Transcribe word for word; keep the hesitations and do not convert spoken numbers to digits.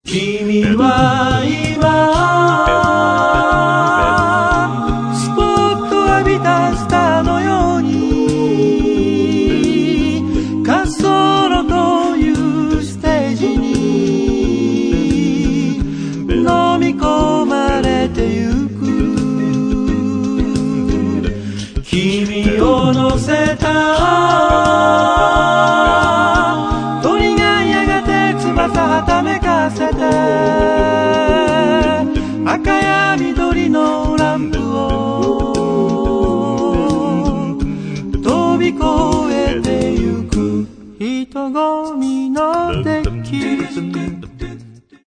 君は今スポット浴びたスターのように滑走路というステージに飲み込まれてゆく。君を乗せた鳥がやがて翼はためかせて赤や緑のランプを飛び越えてゆく。人混みのデッキ